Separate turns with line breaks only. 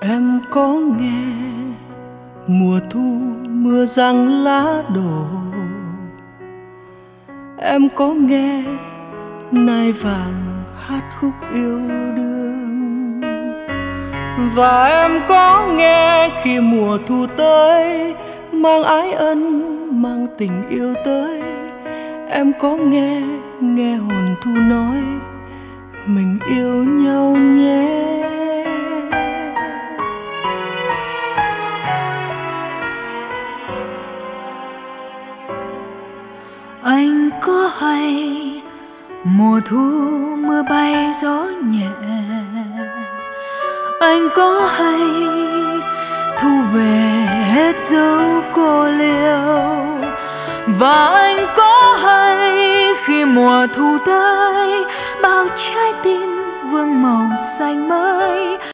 Em có nghe mùa thu mưa giăng lá đổ, em có nghe nai vàng hát khúc yêu đương, và em có nghe khi mùa thu tới mang ái ân mang tình yêu tới. Em có nghe hồn thu nói mình yêu nhau nhé.
Anh có hay mùa thu mưa bay gió nhẹ, anh có hay thu về hết dấu cô liêu, và anh có hay khi mùa thu tới bao trái tim vương màu xanh mới.